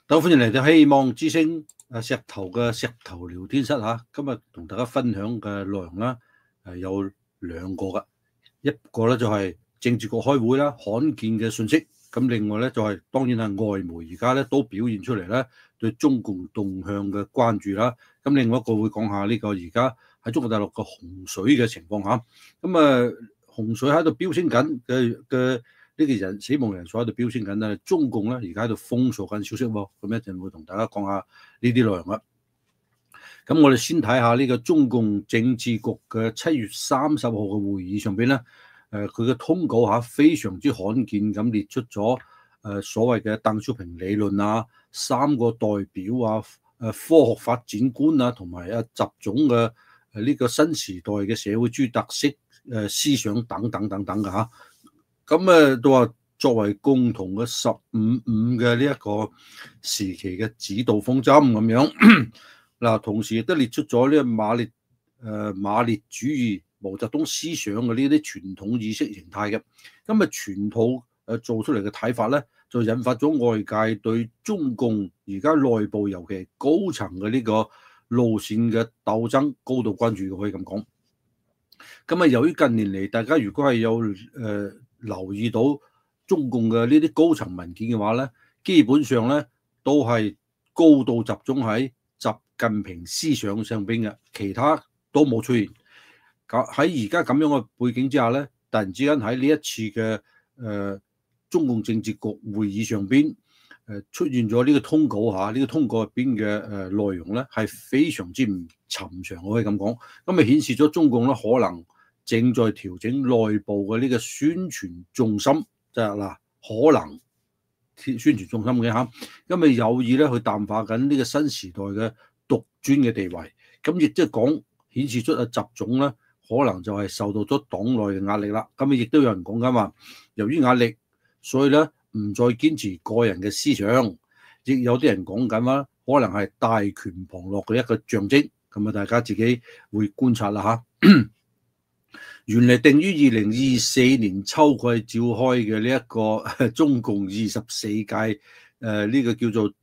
大家歡迎嚟到希望之聲石頭嘅石頭聊天室嚇。今日同大家分享嘅內容啦，有兩個嘅，一個咧就係政治局開會啦，罕見嘅信息。咁另外咧就係當然係外媒而家咧都表現出嚟咧對中共動向嘅關注啦。咁另外一個會講下呢個而家喺中國大陸嘅洪水嘅情況嚇。咁洪水喺度飆升緊嘅。呢個死亡人數喺度飆升緊啦，中共咧而家喺度封鎖緊消息喎，咁一陣會同大家講下呢啲內容啦。咁我哋先睇下呢個中共政治局嘅7月30號嘅會議上邊咧，佢嘅通稿嚇非常之罕見咁列出咗所謂嘅鄧小平理論啊、3個代表啊、科學發展觀啊，同埋習總嘅呢個新時代嘅社會主義特色思想等等等等嘅嚇。咁都話作為共同嘅15.5嘅呢一個時期嘅指導方針咁樣，嗱，同時亦都列出咗呢個馬列主義、毛澤東思想嘅呢啲傳統意識形態嘅。咁全套做出嚟嘅睇法咧，就引發咗外界對中共而家內部尤其係高層嘅呢個路線嘅鬥爭高度關注嘅，可以咁講。咁由於近年嚟大家如果係有留意到中共嘅呢啲高層文件嘅話咧，基本上咧都係高度集中喺習近平思想上邊嘅，其他都冇出現。喺而家咁樣嘅背景之下咧，突然之間喺呢一次嘅中共政治局會議上邊出現咗呢個通稿嚇，呢個通稿入邊嘅內容咧係非常之唔尋常，我可以咁講。咁顯示咗中共咧可能正在調整內部嘅呢個宣傳重心，就係嗱，可能宣傳重心嘅嚇，因為有意咧去淡化緊呢個新時代嘅獨尊嘅地位，咁亦即係講顯示出習總咧可能就係受到咗黨內嘅壓力啦。咁亦都有人講緊話，由於壓力，所以咧唔再堅持個人嘅思想，亦有啲人講緊話，可能係大權旁落嘅一個象徵。咁大家自己會觀察啦嚇。原嚟定於2024年秋季召開嘅呢一個中共24屆呢個叫做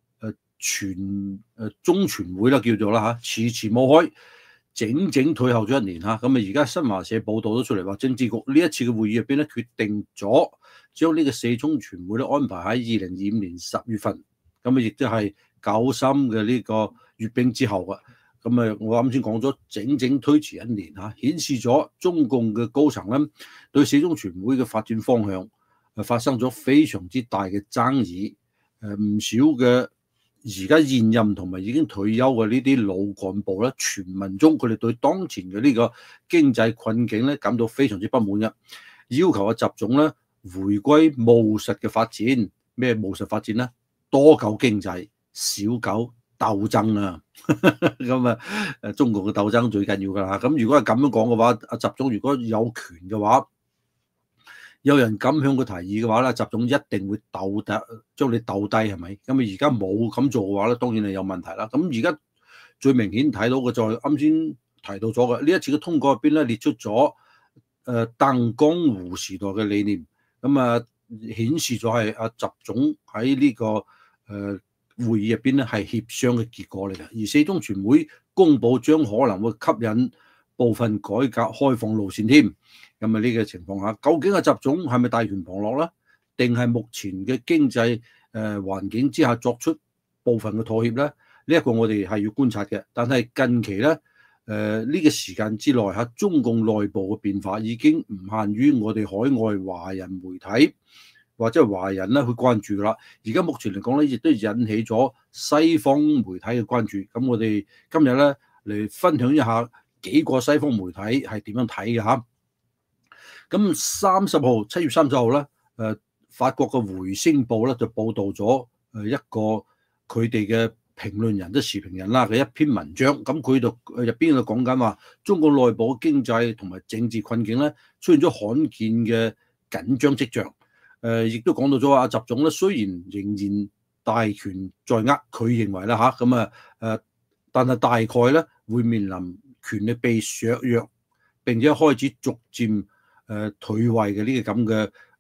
中全會啦，叫做啦嚇，遲遲冇開，整退後咗1年嚇。咁而家新華社報道咗出嚟話，政治局呢一次嘅會議入邊咧，決定咗將呢個4中全會咧安排喺2025年10月份，咁亦都係9深嘅呢個閱兵之後啊。咁我啱先講咗，整推遲1年嚇，顯示咗中共嘅高層咧對4中全會嘅發展方向發生咗非常之大嘅爭議。唔少嘅而家現任同埋已經退休嘅呢啲老幹部咧，傳聞中佢哋對當前嘅呢個經濟困境咧感到非常之不滿嘅，要求習總咧回歸務實嘅發展。咩務實發展咧？多搞經濟，少搞鬥爭啊！咁中國嘅鬥爭最緊要㗎啦。咁如果係咁樣講嘅話，習總如果有權嘅話，有人咁向佢提議嘅話咧，習總一定會將你鬥低，係咪？咁而家冇咁做嘅話咧，當然係有問題啦。咁而家最明顯睇到嘅就係啱先提到咗嘅呢一次嘅通告入邊咧，列出咗鄧江湖時代嘅理念，咁顯示咗係習總喺呢個會議入邊咧係協商嘅結果嚟嘅。而4中全會公佈將可能會吸引部分改革開放路線添。咁呢個情況下，究竟習總係咪大權旁落咧？定係目前嘅經濟環境之下作出部分嘅妥協咧？呢一個我哋係要觀察嘅。但係近期咧呢個時間之內嚇，中共內部嘅變化已經唔限於我哋海外華人媒體或者係華人咧去關注㗎啦。而家目前嚟講咧，亦都引起咗西方媒體嘅關注。咁我哋今日咧嚟分享一下幾個西方媒體係點樣睇嘅嚇。咁7月30號咧，法國嘅回聲報咧就報導咗一個佢哋嘅評論人即係時評人啦嘅一篇文章。咁佢度入邊就講緊話，中國內部經濟同埋政治困境咧出現咗罕見嘅緊張跡象。亦都講到咗話，習總咧雖然仍然大權在握，佢認為啦嚇，但係大概咧會面臨權力被削弱，並且開始逐漸退位嘅呢個咁嘅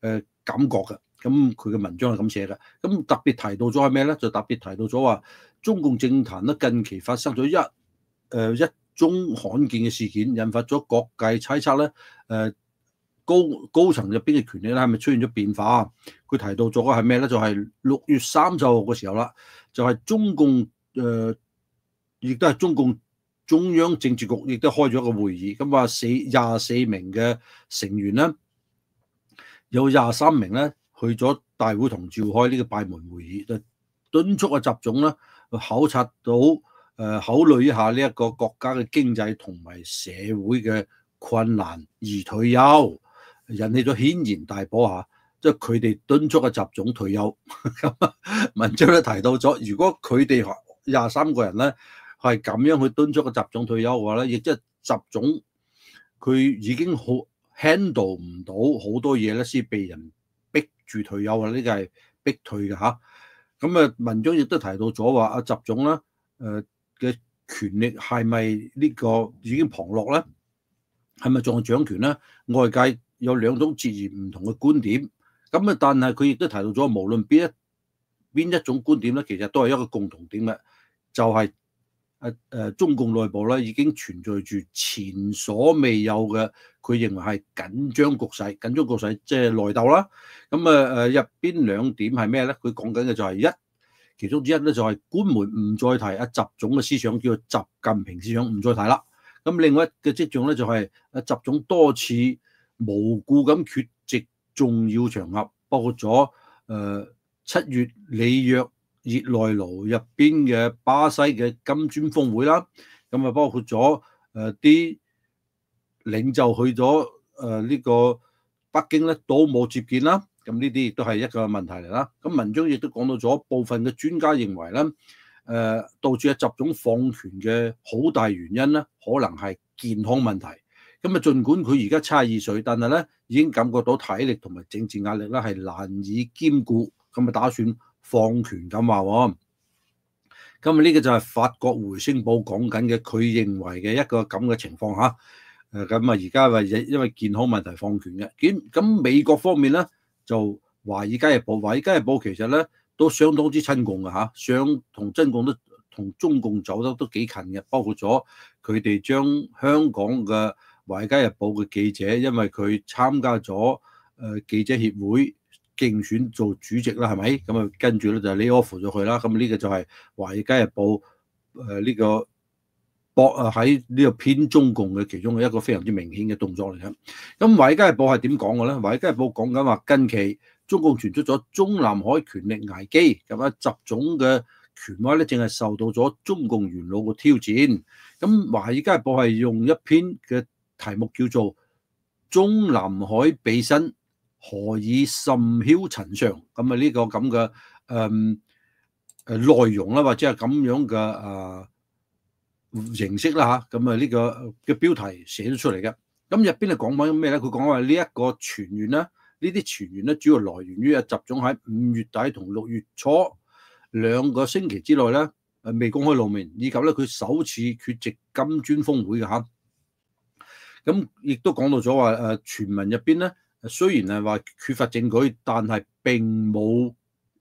感覺嘅。咁佢嘅文章係咁寫嘅。咁特別提到咗係咩咧？就特別提到咗話，中共政壇咧近期發生咗一宗罕見嘅事件，引發咗各界猜測咧。高層入邊嘅權力咧係咪出現咗變化？佢提到咗嘅係咩咧？就係6月30號嘅時候啦，就係中共亦都係中共中央政治局亦都開咗一個會議，咁話24名嘅成員咧，有23名咧去咗大會堂召開呢個閉門會議，就敦促習總咧去考察到考慮一下呢一個國家嘅經濟同埋社會嘅困難而退休，引起咗軒然大波嚇，即係佢哋敦促習總退休。文章咧提到咗，如果佢哋23個人咧係咁樣去敦促習總退休嘅話咧，亦即係習總佢已經好 handle 唔到好多嘢咧，先被人逼住退休啊！呢個係逼退嘅嚇。咁文章亦都提到咗話，習總咧嘅權力係咪呢個已經旁落咧？係咪仲係掌權咧？外界有兩種截然唔同嘅觀點。咁但係佢亦都提到咗，無論邊一種觀點咧，其實都係一個共同點嘅，就係中共內部咧已經存在住前所未有嘅，佢認為係緊張局勢。緊張局勢即係內鬥啦。咁入邊兩點係咩咧？佢講緊嘅就係其中之一咧就係官媒唔再提習總嘅思想，叫做習近平思想，唔再提啦。咁另外一個跡象咧就係習總多次無故咁缺席重要場合，包括咗7月里約熱內盧入邊嘅巴西嘅金磚峰會啦，咁包括咗啲領袖去咗呢個北京咧都冇接見啦，咁呢啲亦都係一個問題嚟啦。咁文章亦都講到咗部分嘅專家認為咧，導致習總放權嘅好大原因咧，可能係健康問題。咁儘管佢而家72歲，但係咧已經感覺到體力同埋政治壓力咧係難以兼顧，咁打算放權咁話喎。咁呢個就係法國回聲報講緊嘅，佢認為嘅一個咁嘅情況嚇。咁而家話因為健康問題放權嘅。咁美國方面咧就華爾街日報，華爾街日報其實咧都相當之親共嘅嚇，同中共走得都幾近嘅，包括咗佢哋將香港嘅華爾街日報嘅記者，因為佢參加咗記者協會競選做主席啦，係咪？咁跟住咧就lay off咗佢啦。咁呢個就係華爾街日報呢個喺呢個偏中共嘅其中一個非常之明顯嘅動作嚟嘅。咁華爾街日報係點講嘅咧？華爾街日報講緊話，近期中共傳出咗中南海權力危機，咁習總嘅權威咧正係受到咗中共元老嘅挑戰。咁華爾街日報係用一篇嘅題目叫做《中南海比新何以甚囂塵上》，咁呢個咁嘅內容啦，或者係咁樣嘅形式啦嚇，咁呢個嘅標題寫咗出嚟嘅。咁入邊係講緊咩咧？佢講話呢一個傳言咧，呢啲傳言咧主要來源於習總喺5月底同6月初2個星期之內咧未公開露面，以及咧佢首次缺席金磚峰會嘅嚇。咁亦都講到咗話傳聞入邊咧，雖然係話缺乏證據，但係並冇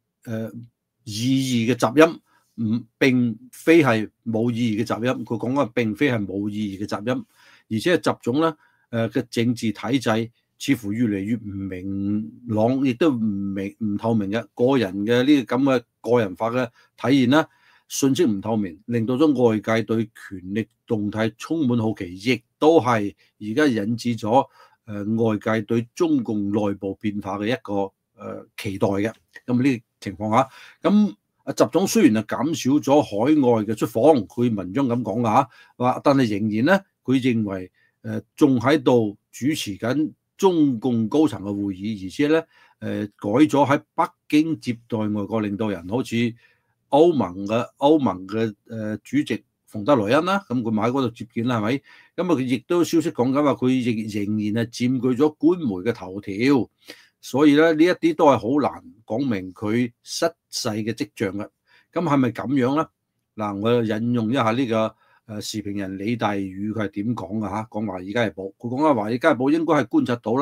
意義嘅雜音，並非係冇意義嘅雜音。佢講嘅並非係冇意義嘅雜音，而且習總咧嘅政治體制似乎越嚟越唔明朗，亦都唔透明嘅。個人嘅呢個咁嘅個人化嘅體現啦，信息唔透明，令到咗外界對權力動態充滿好奇，亦都係而家引致咗外界對中共內部變化嘅一個期待嘅。咁呢個情況下，咁習總雖然係減少咗海外嘅出訪，佢文章咁講㗎話，但係仍然咧，佢認為仲喺度主持緊中共高層嘅會議，而且咧改咗喺北京接待外國領導人，好似歐盟嘅主席馮德萊恩啦，咁佢咪喺嗰度接見啦，係咪？咁佢亦都消息講緊話，佢亦仍然係佔據咗官媒嘅頭條，所以咧呢一啲都係好難講明佢失勢嘅跡象嘅。咁係咪咁樣咧？嗱，我引用一下呢個時評人李大宇佢係點講嘅嚇，講華爾街日報，佢講啊，華爾街日報應該係觀察到咧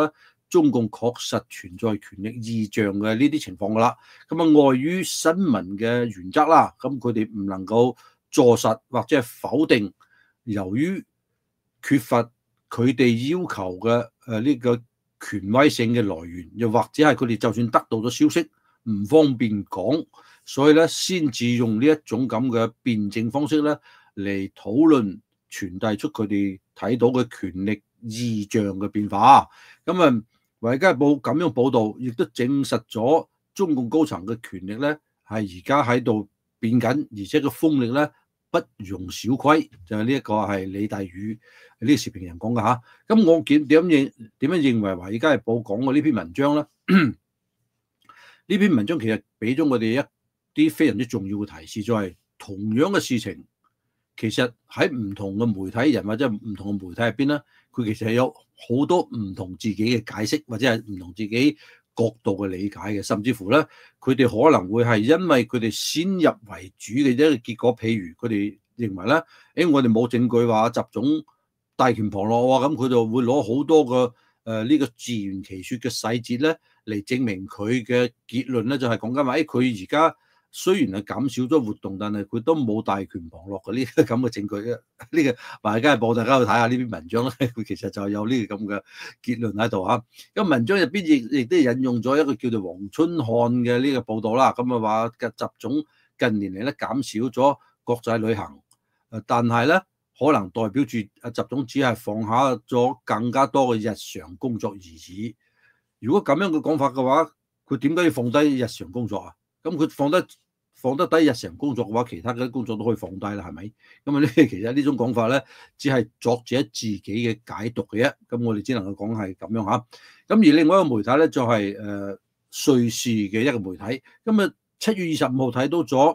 中共確實存在權力異象嘅呢啲情況㗎啦。咁啊，礙於新聞嘅原則啦，咁佢哋唔能夠坐實或者係否定，由於缺乏佢哋要求嘅呢個權威性嘅來源，又或者係佢哋就算得到咗消息唔方便講，所以咧先至用呢一種咁嘅辯證方式咧嚟討論傳遞出佢哋睇到嘅權力異象嘅變化。咁啊，《華爾街日報》咁樣報導，亦都證實咗中共高層嘅權力咧係而家喺度變緊，而且個風力咧不容小覷。就係呢一個係李大宇呢個時評人講嘅嚇。咁我點樣認為《華爾街日報》講嘅呢篇文章咧？呢篇文章其實俾咗我哋一啲非常之重要嘅提示，就係同樣嘅事情，其實喺唔同嘅媒體人或者唔同嘅媒體入邊咧，佢其實係有好多唔同自己嘅解釋，或者係唔同自己角度嘅理解嘅，甚至乎咧，佢哋可能會係因為佢哋先入為主嘅一個結果，譬如佢哋認為咧，我哋冇證據話習總大權旁落喎，咁佢就會攞好多個呢個自圓其説嘅細節咧嚟證明佢嘅結論咧，就係講緊話，佢而家雖然係減少咗活動，但係佢都冇大權旁落嘅呢個咁嘅證據嘅。呢個華爾街日報大家去睇下呢篇文章咧，佢其實就有呢個咁嘅結論喺度嚇。咁文章入邊亦都引用咗一個叫做黃春漢嘅呢個報導啦。咁啊話嘅習總近年嚟咧減少咗國際旅行，但係咧可能代表住阿習總只係放下咗更加多嘅日常工作而已。如果咁樣嘅講法嘅話，佢點解要放低日常工作啊？咁佢放得低日常工作嘅話，其他嘅工作都可以放低啦，係咪？咁啊，其實呢種講法咧，只係作者自己嘅解讀嘅啫。咁我哋只能夠講係咁樣嚇。咁而另外一個媒體咧，就係瑞士嘅一個媒體。咁啊，7月25號睇到咗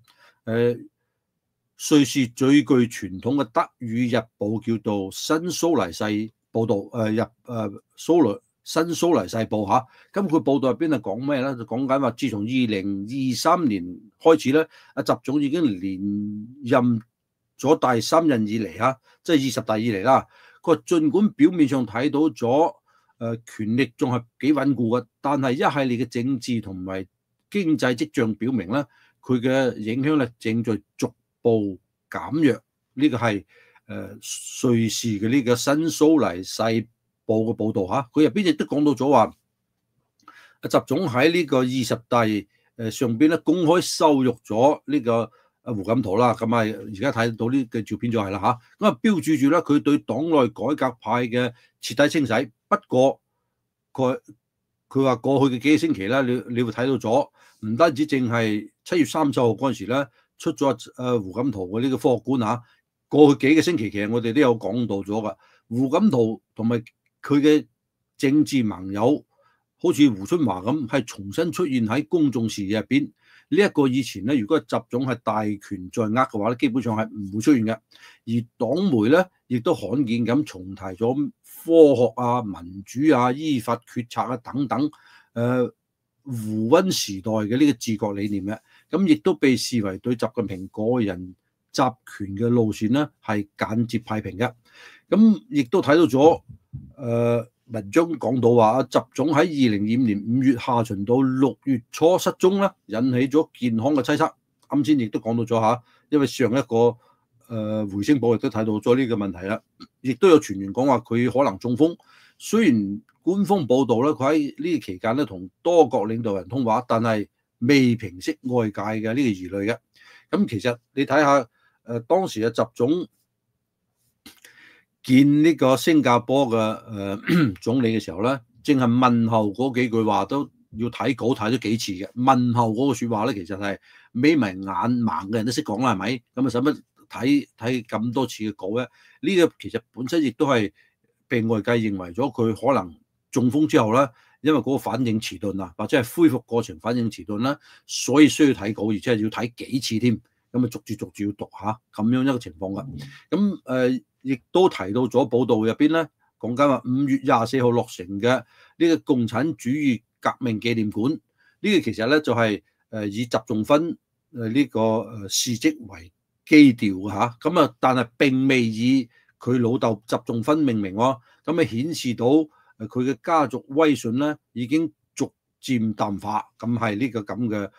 瑞士最具傳統嘅德語日報叫做新蘇黎世報導，新蘇黎世報嚇，咁佢報道入邊係講咩咧？就講緊話，自從2023年開始咧，阿習總已經連任咗第3任以嚟嚇，即係20大以嚟啦。佢話儘管表面上睇到咗權力仲係幾穩固嘅，但係一系列嘅政治同埋經濟跡象表明咧，佢嘅影響力正在逐步減弱。呢個係瑞士嘅呢個新蘇黎世報嘅報導嚇，佢入邊亦都講到咗話，阿習總喺呢個20大上邊咧公開羞辱咗呢個胡錦濤啦。咁啊，而家睇到呢個照片就係啦嚇，咁啊標註住咧佢對黨內改革派嘅徹底清洗。不過佢話過去嘅幾個星期咧，你會睇到咗，唔單止淨係7月30號嗰陣時咧出咗胡錦濤嘅呢個科學館嚇，過去幾個星期其實我哋都有講到咗噶，胡錦濤同埋佢嘅政治盟友，好似胡春華咁，係重新出現喺公眾視野入邊。呢一個以前咧，如果習總係大權在握嘅話咧，基本上係唔會出現嘅。而黨媒咧，亦都罕見咁重提咗科學啊、民主啊、依法決策啊等等，胡溫時代嘅呢個治國理念嘅，咁亦都被視為對習近平個人集權嘅路線咧係間接批評嘅。咁亦都睇到咗文章講到話，習總喺2025年5月下旬到6月初失蹤咧，引起咗健康嘅猜測。啱先亦都講到咗嚇，因為上一個回聲報亦都睇到咗呢個問題啦，亦都有傳言講話佢可能中風。雖然官方報道咧，佢喺呢個期間咧同多國領導人通話，但係未平息外界嘅呢個疑慮嘅。咁其實你睇下當時嘅習總見呢個新加坡嘅總理嘅時候咧，淨係問候嗰幾句話都要睇稿睇咗幾次嘅。問候嗰個説話咧，其實係眯埋眼盲嘅人都識講啦，係咪？咁啊使乜睇咁多次嘅稿咧？呢個其實本身亦都係被外界認為咗佢可能中風之後咧，因為嗰個反應遲鈍啊，或者係恢復過程反應遲鈍啦，所以需要睇稿，而且係要睇幾次添。咁啊逐住要讀下咁樣一個情況㗎。咁亦都提到咗報道入邊咧，講緊話5月24號落成嘅呢個共產主義革命紀念館，呢個其實咧就係以習仲勳呢個事蹟為基調嘅嚇。咁啊，但係並未以佢老豆習仲勳命名喎。咁啊顯示到佢嘅家族威信咧已經逐漸淡化。咁係呢個咁嘅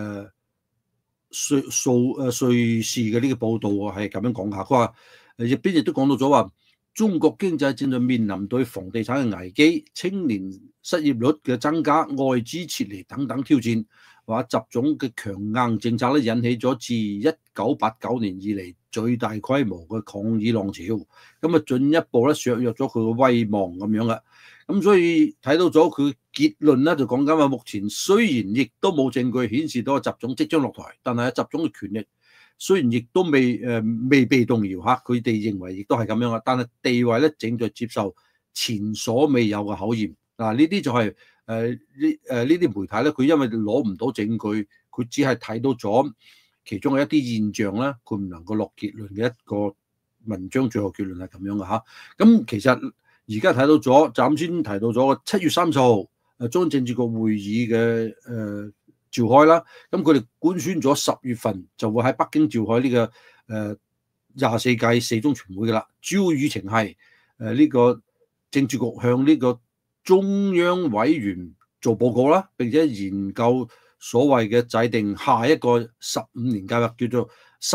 瑞士嘅呢個報導係咁樣講下，佢話入邊亦都講到咗話，中國經濟正在面臨對房地產嘅危機、青年失業率嘅增加、外資撤離等等挑戰。話習總嘅強硬政策咧，引起咗自1989年以嚟最大規模嘅抗議浪潮，咁啊進一步咧削弱咗佢嘅威望咁樣嘅。咁所以睇到咗佢結論咧，就講緊話目前雖然亦都冇證據顯示到習總即將落台，但係習總嘅權力雖然亦都未被動搖嚇，佢哋認為亦都係咁樣嘅，但係地位咧正在接受前所未有嘅考驗。嗱，呢啲就係呢啲媒體咧，佢因為攞唔到證據，佢只係睇到咗其中嘅一啲現象咧，佢唔能夠落結論嘅一個文章，最後結論係咁樣嘅嚇。咁其實而家睇到咗，就啱先提到咗7月30號中央政治局會議嘅召開啦。咁佢哋官宣咗10月份就會喺北京召開呢個24屆四中全會嘅啦。主要議程係呢個政治局向呢個中央委員做報告啦，並且研究所謂嘅制定下一個15年計劃，叫做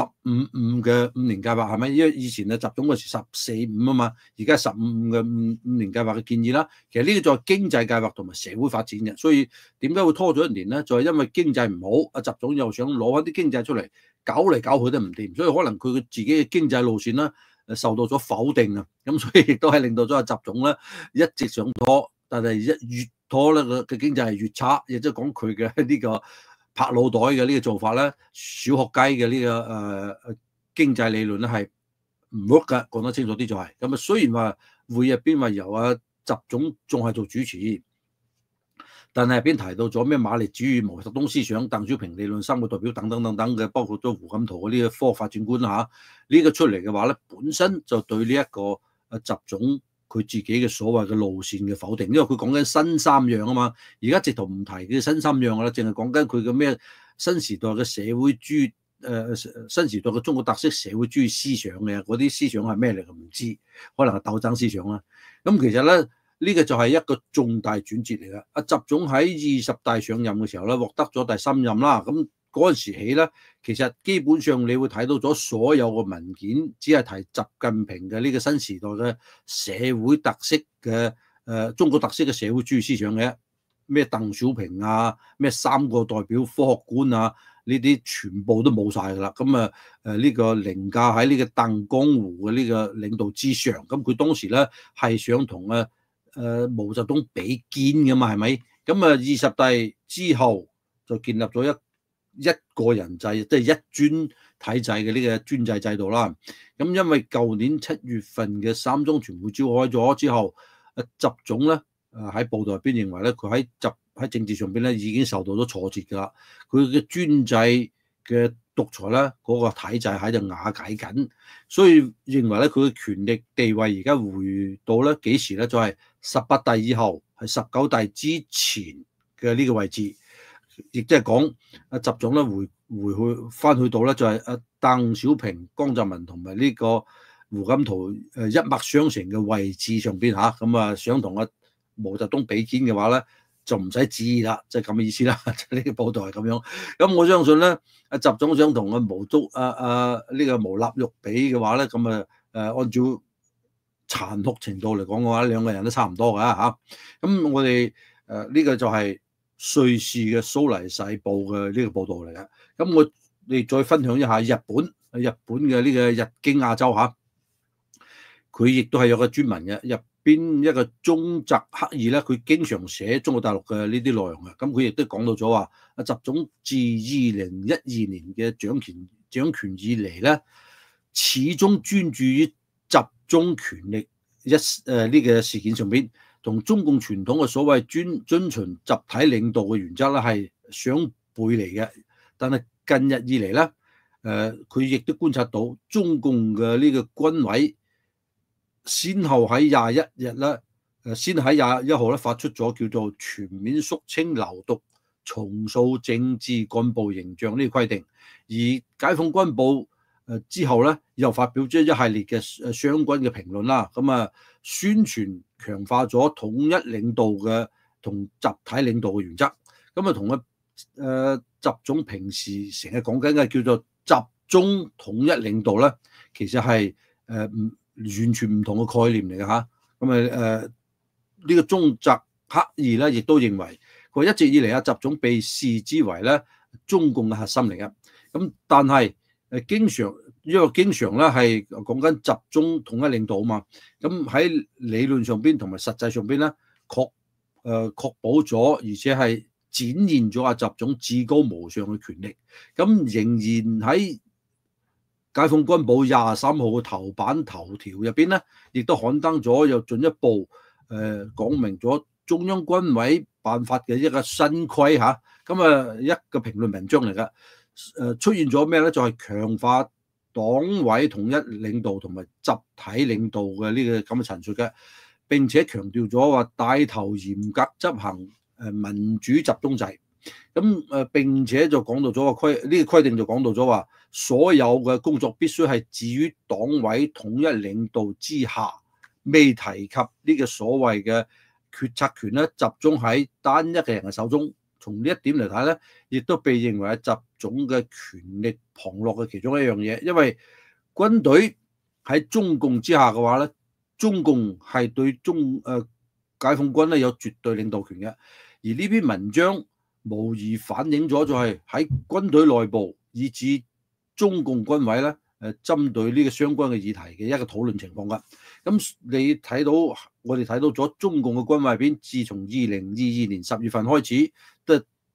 15-5嘅5年計劃，係咪？因為以前習總嗰時14-5啊嘛，而家15-5嘅5年計劃嘅建議啦。其實呢個就係經濟計劃同埋社會發展嘅，所以點解會拖咗1年咧？就係因為經濟唔好，習總又想攞翻啲經濟出嚟，搞嚟搞去都唔掂，所以可能佢自己嘅經濟路線咧受到咗否定啊。咁所以亦都係令到咗習總咧一直想拖。但係越拖咧嘅經濟係越差，亦即係講佢嘅呢個拍腦袋嘅呢個做法咧，小學雞嘅呢個經濟理論咧係唔 work 㗎，講得清楚啲就係咁啊。雖然話會入邊話由習總仲係做主持，但係入邊提到咗咩馬列主義、毛澤東思想、鄧小平理論、三個代表等等等等嘅，包括咗胡錦濤嗰啲科學發展觀嚇，呢個出嚟嘅話咧，本身就對呢一個習總佢自己嘅所謂嘅路線嘅否定，因為佢講緊新3樣啊嘛，而家直頭唔提嘅新3樣啦，淨係講緊佢嘅咩新時代嘅社會主義新時代嘅中國特色社會主義思想嘅嗰啲思想係咩嚟嘅唔知，可能係鬥爭思想啦。咁其實咧呢個就係一個重大轉折嚟嘅。習總喺20大上任嘅時候咧，獲得咗第3任啦。咁嗰陣時起咧，其實基本上你會睇到咗所有嘅文件，只係提習近平嘅呢個新時代嘅社會特色嘅中國特色嘅社會主義思想嘅，咩鄧小平啊，咩3個代表科學觀啊，呢啲全部都冇晒噶啦。咁呢個凌駕喺呢個鄧江湖嘅呢個領導之上。咁佢當時咧係想同毛澤東比肩噶嘛，係咪？咁20大之後就建立咗一個人制，即係一專體制嘅呢個專制制度啦。咁因為舊年7月份嘅3中全會召開咗之後，習總咧喺報道入邊認為咧，佢喺政治上邊咧已經受到咗挫折㗎啦。佢嘅專制嘅獨裁咧嗰個體制喺度瓦解緊，所以認為咧佢嘅權力地位而家回到咧幾時咧？就係18大以後，係19大之前嘅呢個位置。亦即係講習總咧回去翻去到咧就係鄧小平、江澤民同埋呢個胡錦濤一脈相承嘅位置上邊嚇。咁想同毛澤東比肩嘅話咧，就唔使旨意啦，即係咁嘅意思啦。呢個報道係咁樣。咁我相信咧，習總想同毛立玉比嘅話咧，咁按照殘酷程度嚟講嘅話，兩個人都差唔多㗎嚇。咁我哋呢個就係瑞士嘅蘇黎世報嘅呢個報導嚟嘅。咁我哋再分享一下日本嘅呢個日經亞洲嚇，佢亦都係有個專文嘅。入邊一個中澤克二咧，佢經常寫中國大陸嘅呢啲內容嘅。咁佢亦都講到咗話，習總自2012年嘅掌權以嚟咧，始終專注於集中權力呢個事件上邊。同中共傳統嘅所謂遵循集體領導嘅原則咧係相背離嘅。但係近日以嚟咧，佢亦都觀察到中共嘅呢個軍委先後喺21日咧，先喺21號咧發出咗叫做全面肅清流毒、重塑政治幹部形象呢個規定，而解放軍部之後咧，又發表咗一系列嘅相關嘅評論啦。咁啊，宣傳強化咗統一領導嘅同集體領導嘅原則。咁啊，同習總平時成日講緊嘅叫做集中統一領導咧，其實係完全唔同嘅概念嚟嘅嚇。咁啊呢個中澤克二咧，亦都認為佢一直以嚟習總被視之為咧中共嘅核心嚟嘅。咁但係經常咧係講緊集中統一領導啊嘛。咁喺理論上邊同埋實際上邊咧，確保咗，而且係展現咗習總至高無上嘅權力。咁仍然喺解放軍報23號嘅頭版頭條入邊咧，亦都刊登咗又進一步講明咗中央軍委辦法嘅一個新規嚇。咁一個評論文章嚟㗎。出現咗咩咧？就係強化黨委統一領導同埋集體領導嘅呢個咁嘅陳述嘅，並且強調咗話帶頭嚴格執行民主集中制。咁並且就講到咗呢個規定就講到咗話，所有嘅工作必須係置於黨委統一領導之下，未提及呢個所謂嘅決策權咧集中喺單一嘅人嘅手中。從呢一點嚟睇咧，亦都被認為係習總嘅權力旁落嘅其中一樣嘢。因為軍隊喺中共之下嘅話咧，中共係對解放軍咧有絕對領導權嘅。而呢篇文章無疑反映咗就係喺軍隊內部以至中共軍委咧針對呢個相關嘅議題嘅一個討論情況㗎。咁我哋睇到咗中共嘅軍委入邊，自從2022年10月份開始，都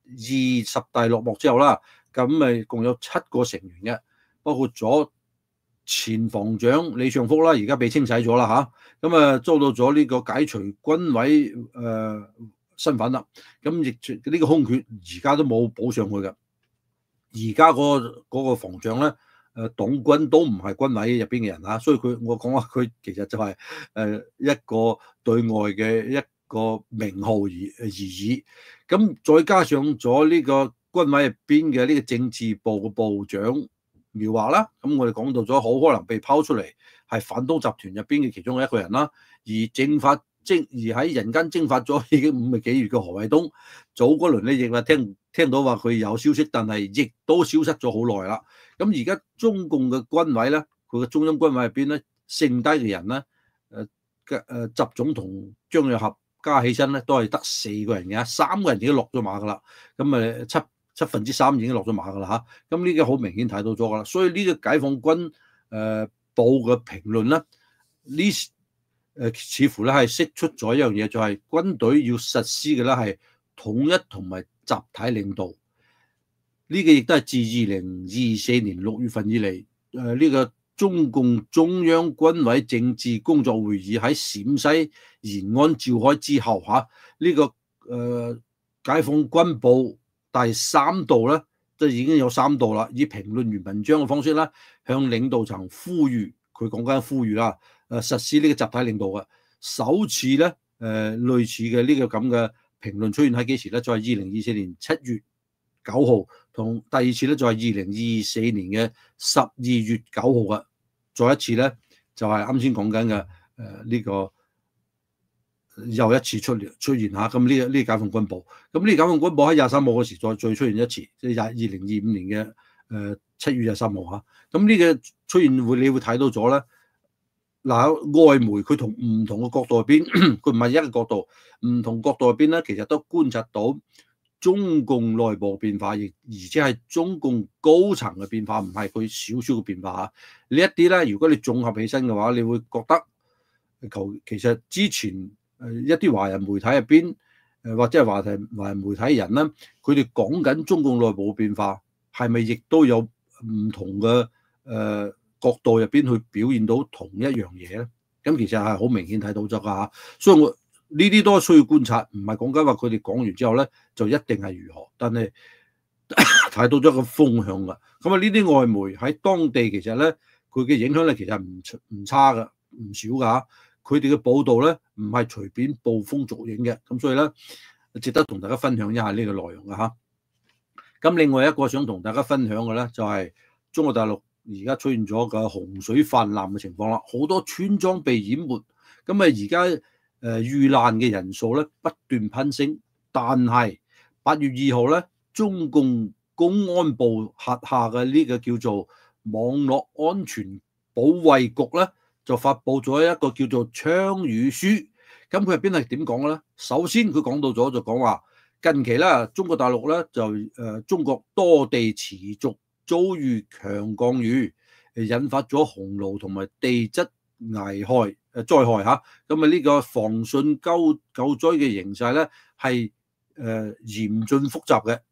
20大落幕之後啦，咁咪共有7個成員嘅，包括咗前防長李尚福啦，而家被清洗咗啦嚇，咁遭到咗呢個解除軍委身份啦，咁亦呢個空缺而家都冇補上去嘅。而家嗰個防長咧，黨軍都唔係軍委入邊嘅人嚇，所以我講話佢其實就係一個對外嘅一個名號而已。咁再加上咗呢個軍委入邊嘅呢個政治部嘅部長苗華啦，咁我哋講到咗好可能被拋出嚟係反東集團入邊嘅其中一個人啦。而喺人間蒸發咗已經5個幾月嘅何衛東，早嗰輪咧亦話聽到話佢有消息，但係亦都消失咗好耐啦。咁而家中共嘅軍委咧，佢嘅中央軍委入邊咧，剩低嘅人咧，習總同張又俠加起身咧，都係得4個人嘅，3個人已經落咗馬噶啦。咁七分之三已經落咗馬噶啦嚇。咁呢個好明顯睇到咗噶啦。所以呢個解放軍報嘅評論咧，似乎咧係釋出咗一樣嘢，就係軍隊要實施嘅咧係統一同埋集體領導。呢個亦都係自2024年6月份以嚟，呢個中共中央軍委政治工作會議喺陝西延安召開之後嚇，呢個解放軍報第3度咧，即係已經有3度啦，以評論員文章嘅方式啦，向領導層呼籲，佢講緊呼籲啦，實施呢個集體領導嘅首次咧，類似嘅呢個咁嘅評論出現喺幾時咧？就係2024年7月9號，同第二次咧就係2024年嘅12月9號嘅，再一次咧就係啱先講緊嘅呢個又一次出現嚇。咁呢個解放軍報，咁呢個解放軍報喺23號嗰時再出現一次，即係2025年嘅7月23號嚇。咁呢個出現你會睇到咗咧。嗱，外媒佢同唔同嘅角度入邊，佢唔係一個角度，唔同角度入邊咧，其實都觀察到中共內部變化，而且係中共高層嘅變化，唔係佢少少嘅變化嚇。呢一啲咧，如果你綜合起身嘅話，你會覺得其實之前一啲華人媒體入邊，或者係華人媒體人咧，佢哋講緊中共內部嘅變化，係咪亦都有唔同嘅角度入邊去表現到同一樣嘢咧？咁其實係好明顯睇到咗㗎嚇，所以我呢啲都需要觀察，唔係講緊話佢哋講完之後咧就一定係如何，但係睇到咗個風向㗎。咁啊，呢啲外媒喺當地其實咧佢嘅影響力其實唔差㗎，唔少㗎嚇。佢哋嘅報導咧唔係隨便捕風捉影嘅，咁所以咧值得同大家分享一下呢個內容㗎嚇。咁另外一個想同大家分享嘅咧就係中國大陸而家出現咗個洪水泛濫嘅情況啦，好多村莊被淹沒。咁啊，而家遇難嘅人數咧不斷攀升，但係8月2號咧，中共公安部轄下嘅呢個叫做網絡安全保衛局咧，就發布咗一個叫做倡議書。咁佢入邊係點講嘅咧？首先佢講到咗就講話，近期咧中國大陸咧就中國多地持續遭遇強降雨，引發咗洪澇同埋地質災害嚇。咁啊呢個防汛救災嘅形勢咧係嚴峻複雜嘅。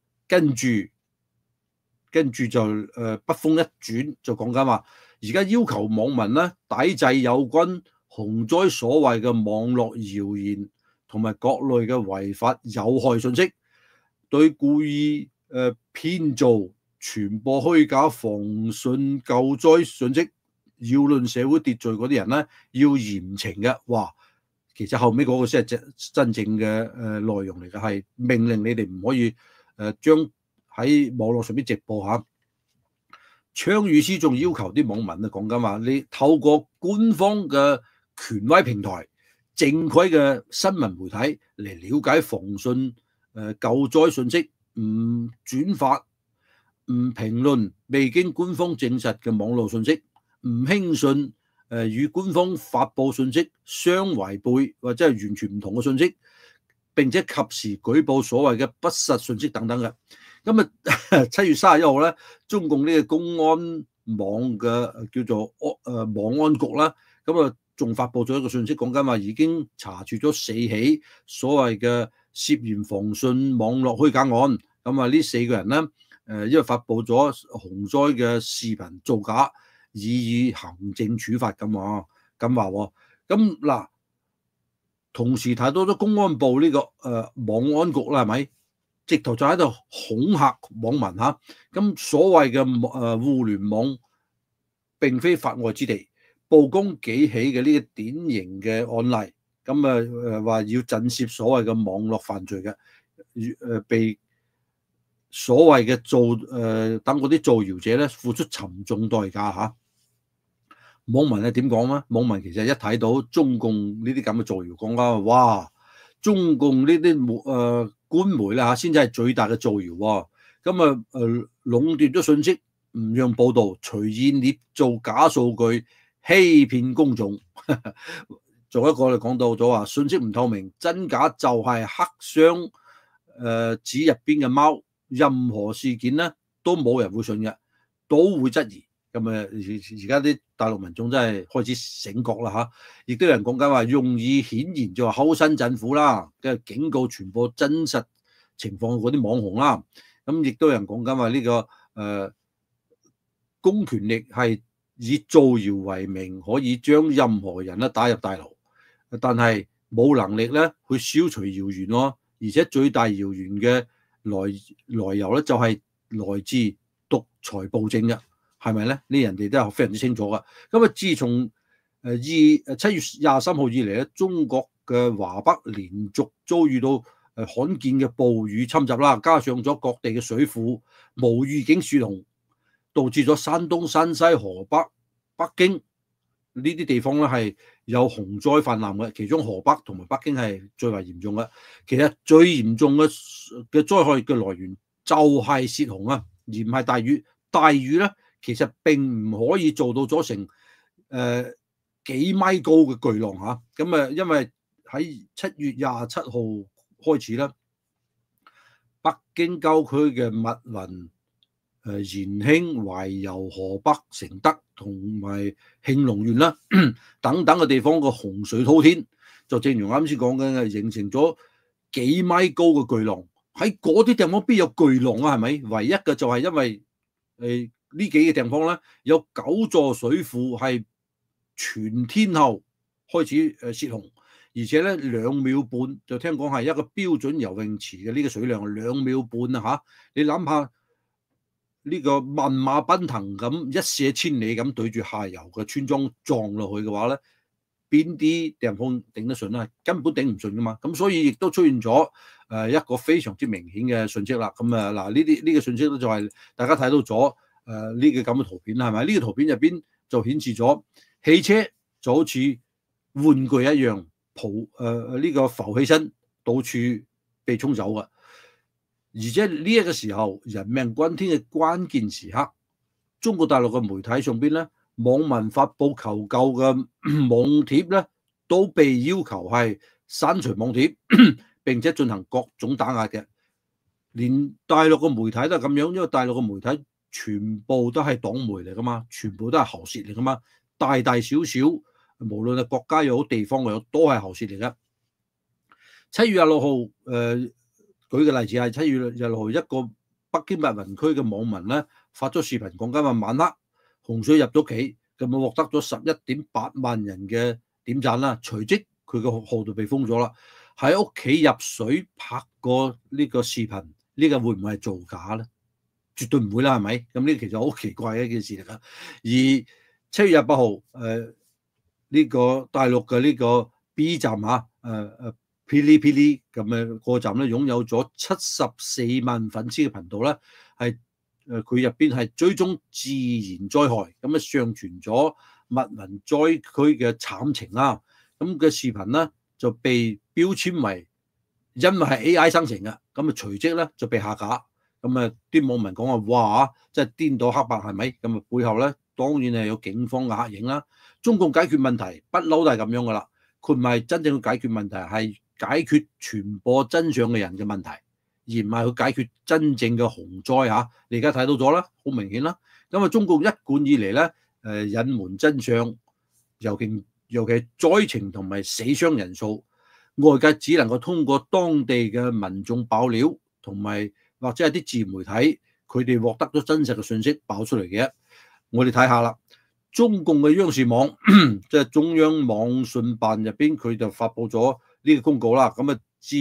跟住就筆鋒一轉就講緊話，而家要求網民咧抵制有關洪災所謂嘅網絡謠言同埋各類嘅違法有害信息，對故意編造傳播虛假防汛救災信息、擾亂社會秩序嗰啲人咧，要嚴懲嘅。哇！其實後尾嗰個先係真正嘅內容嚟嘅，係命令你哋唔可以將喺網絡上邊直播嚇。倡議書仲要求啲網民啊講緊話，你透過官方嘅權威平台、正規嘅新聞媒體嚟了解防汛救災信息，唔轉發、唔評論未經官方證實嘅網絡信息，唔輕信與官方發布信息相違背或者係完全唔同嘅信息，並且及時舉報所謂嘅不實信息等等嘅。咁啊，7月31號咧，中共呢個公安網嘅叫做網安局啦，咁啊仲發布咗一個信息，講緊話已經查處咗4起所謂嘅涉嫌防汛網絡虛假案。咁啊，呢4個人咧，因為發布咗洪災嘅視頻造假，以行政處罰咁話。咁嗱，同時睇到咗公安部呢個網安局啦，係咪？直頭就喺度恐嚇網民嚇。咁所謂嘅互聯網並非法外之地，曝光幾起嘅呢個典型嘅案例。咁話要震懾所謂嘅網絡犯罪嘅，被所謂嘅等嗰啲造謠者咧付出沉重代價嚇。網民係點講咧？網民其實一睇到中共呢啲咁嘅造謠講啦，哇！中共呢啲官媒啦嚇，先至係最大嘅造謠喎。咁壟斷咗信息，唔讓報導，隨意捏造假數據，欺騙公眾。仲有一個你講到咗話，信息唔透明，真假就係黑箱子入邊嘅貓，任何事件咧都冇人會信嘅，都會質疑。咁而家啲大陸民眾真係開始醒覺啦嚇，亦都有人講緊話用意顯然就係口辛政府啦，跟住警告傳播真實情況嗰啲網紅啦。咁亦都有人講緊話呢個公權力係以造謠為名，可以將任何人咧打入大牢，但係冇能力咧去消除謠言咯。而且最大謠言嘅來由咧就係來自獨裁暴政嘅。係咪咧？呢人哋都係非常之清楚噶。咁自從7月23號以嚟咧，中國嘅華北連續遭遇到罕見嘅暴雨侵襲啦，加上咗各地嘅水庫無預警泄洪，導致咗山東、山西、河北、北京呢啲地方咧係有洪災泛濫嘅。其中河北同埋北京係最為嚴重嘅。其實最嚴重嘅災害嘅來源就係泄洪啊，而唔係大雨。大雨咧，其實並唔可以做到咗成幾米高嘅巨浪嚇。咁因為喺7月27號開始啦，北京郊區嘅密雲、延興、懷柔、河北承德同埋慶隆縣啦等等嘅地方個洪水滔天，就正如啱先講嘅，形成咗幾米高嘅巨浪。喺嗰啲地方邊有巨浪啊？係咪？唯一嘅就係因為呢幾個地方咧，有9座水庫係全天候開始泄洪，而且咧2秒半就聽講係一個標準游泳池嘅呢個水量2秒半啊嚇！你諗下呢個萬馬奔騰咁一瀉千里咁對住下游嘅村莊撞落去嘅話咧，邊啲地方頂得順啊？根本頂唔順噶嘛！咁所以亦都出現咗一個非常之明顯嘅信息啦。咁嗱呢個信息咧就係大家睇到咗呢個咁嘅圖片係咪？呢個圖片入邊就顯示咗汽車就好似玩具一樣，呢個浮起身，到處被沖走嘅。而且呢一個時候，人命關天嘅關鍵時刻，中國大陸嘅媒體上邊咧，網民發布求救嘅網帖咧，都被要求係刪除網帖，並且進行各種打壓嘅。連大陸嘅媒體都係咁樣，因為大陸嘅媒體全部都係黨媒嚟噶嘛，全部都係喉舌嚟噶嘛，大大小小，無論係國家又好地方又好，都係喉舌嚟嘅。7月26號，舉個例子係7月26號，一個北京密雲區嘅網民咧發咗視頻講緊話晚黑洪水入咗屋企，咁啊獲得咗11.8萬人嘅點讚啦。隨即佢個號就被封咗啦。喺屋企入水拍過呢個視頻，呢個會唔會係造假咧？絕對唔會啦，係咪？咁呢其實好奇怪嘅一件事嚟㗎。而7月28號，呢個大陸嘅呢個 B 站噼哩噼哩咁嘅個站咧，擁有咗74萬粉絲嘅頻道咧，係佢入邊係追蹤自然災害，咁啊上傳咗密雲災區嘅慘情啦。咁嘅視頻咧就被標籤為因為係 AI 生成嘅，咁啊隨即咧就被下架。咁啊啲網民講話哇，真係顛倒黑白係咪？咁啊背後咧當然係有警方嘅黑影啦。中共解決問題不嬲都係咁樣噶啦，佢唔係真正去解決問題，係解決傳播真相嘅人嘅問題，而唔係去解決真正嘅洪災嚇。你而家睇到咗啦，好明顯啦。咁啊，中共一貫以嚟咧，隱瞞真相，尤其係災情同埋死傷人數，外界只能夠通過當地嘅民眾爆料，同埋或者係啲自媒體，佢哋獲得咗真實嘅信息爆出嚟嘅。我哋睇下啦，中共嘅央視網即係中央網信辦入邊，佢就發布咗呢個公告啦。咁啊，自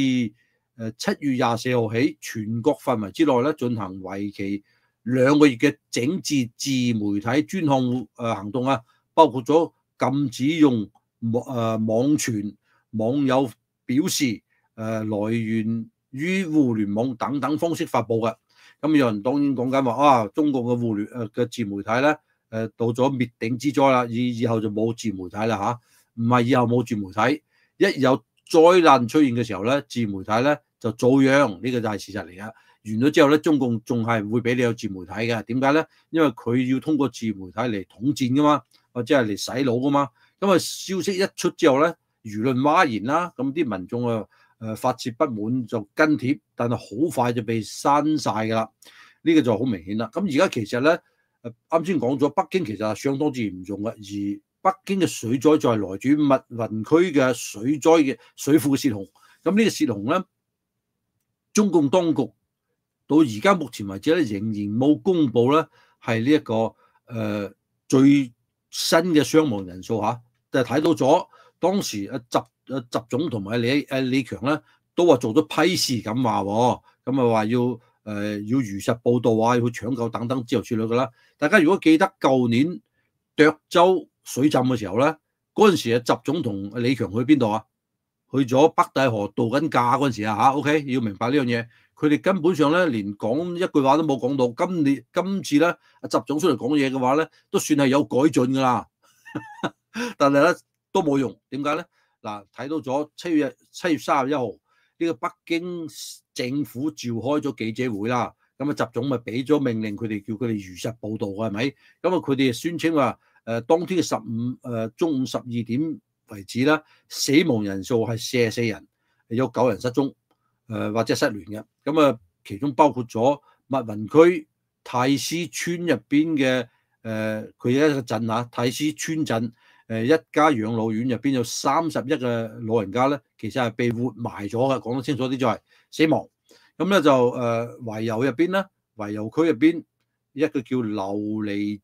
7月24號起，全國範圍之內咧進行為期2個月嘅整治自媒體專項行動啊，包括咗禁止用網傳、網友表示來源於互聯網等等方式發布嘅。咁有人當然講緊話中國嘅互聯嘅自媒體咧到咗滅頂之災啦，以後就冇自媒體啦嚇，唔係以後冇自媒體，一有災難出現嘅時候咧，自媒體咧就遭殃，呢個就係事實嚟嘅。完咗之後咧，中共仲係會俾你有自媒體嘅。點解咧？因為佢要通過自媒體嚟統戰噶嘛，或者係嚟洗腦噶嘛。咁啊，消息一出之後咧，輿論譁然啦，咁啲民眾發泄不滿就跟帖，但係好快就被刪晒㗎啦。呢個就好明顯啦。咁而家其實咧，啱先講咗，北京其實係相當之嚴重嘅，而北京嘅水災就係來自於密雲區嘅水災嘅水庫嘅泄洪。咁呢個泄洪咧，中共當局到而家目前為止咧，仍然冇公布咧係呢一個最新嘅傷亡人數嚇，但係睇到咗當時習總同埋李強咧都話做咗批示咁話，咁啊話要如實報導啊，要搶救等等之類之類嘅啦。大家如果記得舊年涿州水浸嘅時候咧，嗰陣時習總同李強去邊度啊？去咗北戴河度緊假嗰陣時啊嚇 ，OK 要明白呢樣嘢。佢哋根本上咧連講一句話都冇講到。今次咧，習總出嚟講嘢嘅話咧，都算係有改進㗎啦。但係咧都冇用，點解咧？嗱，睇到咗7月31號呢個北京政府召開咗記者會啦。咁啊，習總咪俾咗命令，佢哋叫佢哋如實報導嘅係咪？咁啊，佢哋宣稱話當天嘅中午12點為止啦，死亡人數係44人，有9人失蹤。或者失聯嘅，咁啊，其中包括咗密雲區太師村入邊嘅佢一個鎮嚇，太師村鎮一家養老院入邊有31個老人家咧，其實係被活埋咗嘅，講得清楚啲就係死亡。咁咧就懷柔入邊咧，懷柔區入邊一個叫琉璃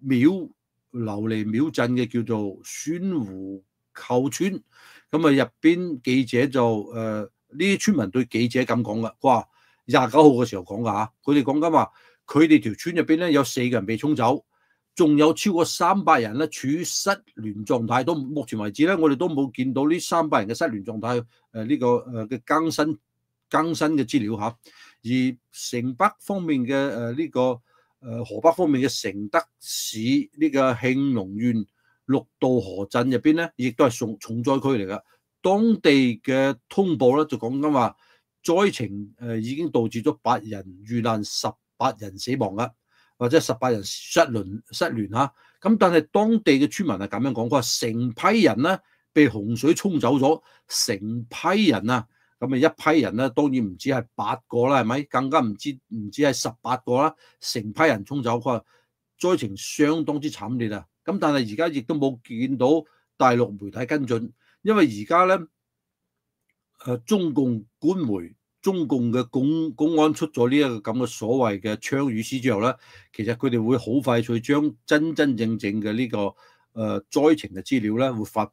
廟鎮嘅叫做宣湖寇村，咁啊入邊記者就呢啲村民對記者咁講噶，哇！29號嘅時候講噶嚇，佢哋講緊話，佢哋條村入邊咧有4個人被沖走，仲有超過300人咧處於失聯狀態。到目前為止咧，我哋都冇見到呢300人嘅失聯狀態呢個嘅更新嘅資料嚇。而城北方面嘅呢個河北方面嘅承德市呢個興隆縣綠道河鎮入邊咧，亦都係重災區嚟㗎。當地嘅通報咧就講緊話，災情已經導致咗8人遇難、18人死亡㗎，或者18人失聯嚇。咁但係當地嘅村民係咁樣講，佢話成批人咧被洪水沖走咗，成批人啊！咁啊一批人咧，當然唔止係8個啦，係咪？更加唔止係18個啦，成批人沖走，佢話災情相當之慘烈啊！咁但係而家亦都冇見到大陸媒體跟進，因為而家咧中共官媒、中共嘅公安出咗呢一個咁嘅所謂嘅槍與絲之後咧，其實佢哋會好快脆將真正嘅呢個災情嘅資料咧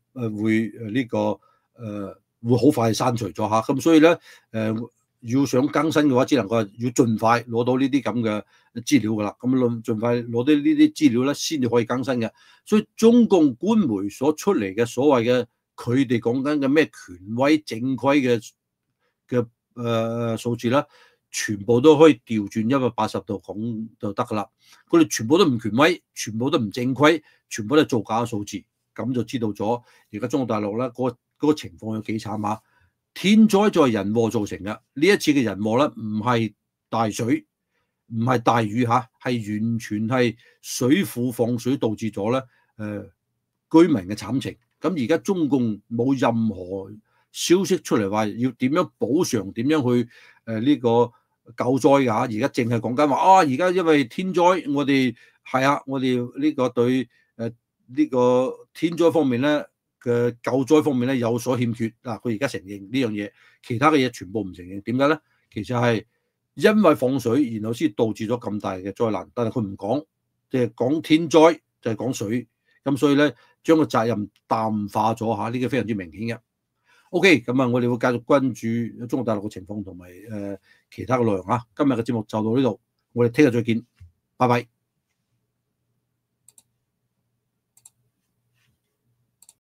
會好快刪除咗嚇，咁所以咧要想更新嘅話，只能夠要盡快攞到呢啲咁嘅資料㗎啦。咁盡快攞到呢啲資料咧，先至可以更新嘅。所以中共官媒所出嚟嘅所謂嘅佢哋講緊嘅咩權威正規嘅數字咧，全部都可以調轉180度講就得㗎啦。佢哋全部都唔權威，全部都唔正規，全部都係造假數字，咁就知道咗而家中國大陸咧嗰個情況有幾慘啊！天災就係人禍造成嘅，呢一次嘅人禍咧唔係大水，唔係大雨嚇，係完全係水庫放水導致咗咧居民嘅慘情。咁而家中共冇任何消息出嚟話要點樣補償，點樣去呢個救災㗎。而家淨係講緊話啊，而家因為天災，我哋呢個對呢個天災方面咧嘅救災方面咧有所欠缺嗱，佢而家承認呢樣嘢，其他嘅嘢全部唔承認。點解咧？其實係因為放水，然後先導致咗咁大嘅災難，但係佢唔講，即係講天災就係講水，咁所以咧將個責任淡化咗嚇，呢個非常之明顯嘅。OK，咁啊，我哋會繼續關注中國大陸嘅情況同埋其他嘅內容啊。今日嘅節目就到呢度，我哋聽日再見，拜拜。